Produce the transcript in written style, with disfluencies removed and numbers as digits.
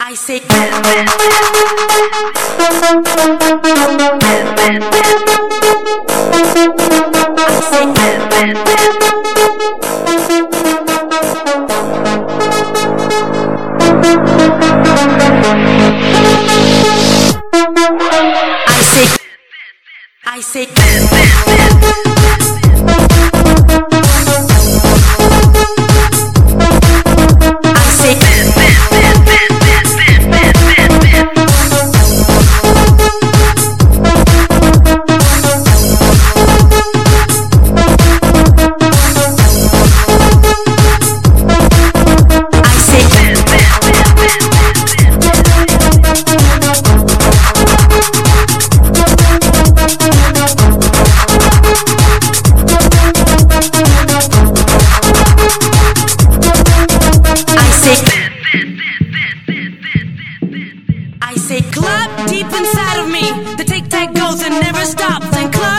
I say club deep inside of me. The tic-tac goes and never stops. And club